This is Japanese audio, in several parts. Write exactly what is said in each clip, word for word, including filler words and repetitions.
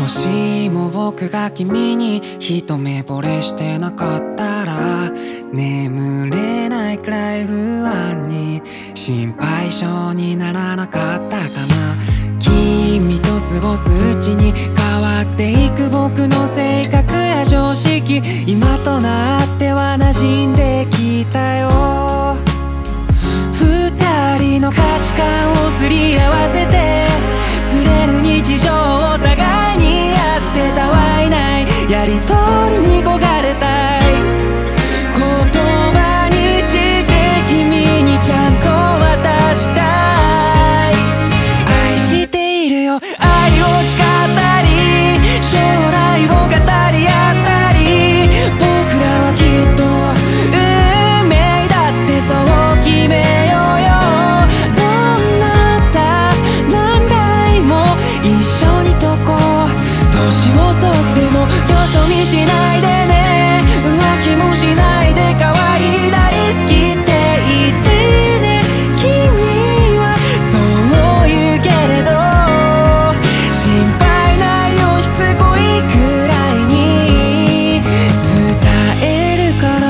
しも僕が君に一目惚れしてなかったら眠れないくらい不安に心配性にならなかったかな。君と過ごすうちに変わっていく僕の性格や常識、今となっては馴染んできたよ。二人の価値観をすり合わせて擦れる日常を互いに癒してたわいないやりとりに焦がれたい。言葉にして君にちゃんと渡したい。愛しているよ、愛を誓ったり将来を語り合ったり、僕らはきっと運命だってそう決めようよ。どんなさ何代も一緒にとこう、年をとってもよそ見しないでね、浮気もしないで可愛い大好きって言ってね。君はそう言うけれど心配ないよ、しつこいくらいに伝えるから。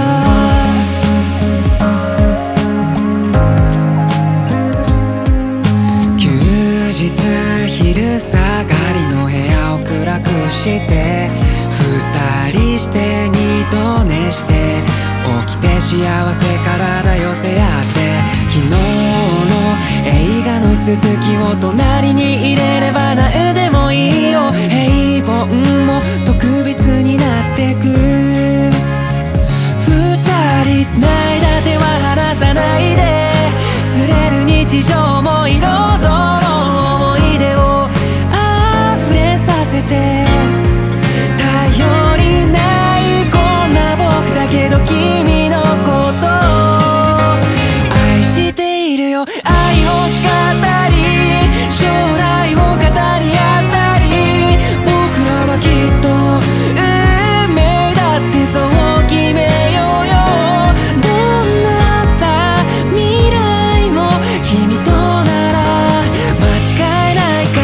休日昼下がりの部屋を暗くして二人して二度寝して起きて幸せ体寄せ合って昨日の映画の続きを隣に入れれば何でもいいよ。平凡も特別になってく。二人繋いだ手は離さないで擦れる日常も彩る思い出を溢れさせて、頼りないこんな僕だけど君のこと愛しているよ。愛を誓ったり将来を語り合ったり、僕らはきっと運命だってそう決めようよ。どんなさ未来も君となら間違いないから。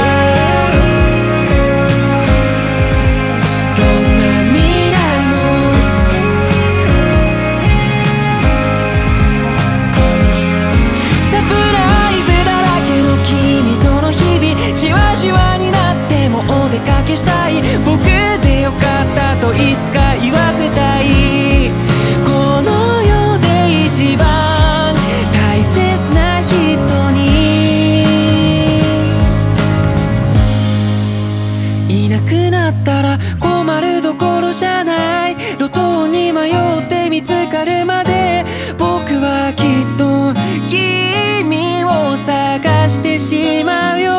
どんな未来もサプライズだらけの君との日々、しわしわになってもお出かけしたい。僕でよかったといつか言わせたい。この世で一番大切な人にいなくなったら困るどころじゃない。路頭に迷って見つかるまで僕はきっと君を探してしまうよ。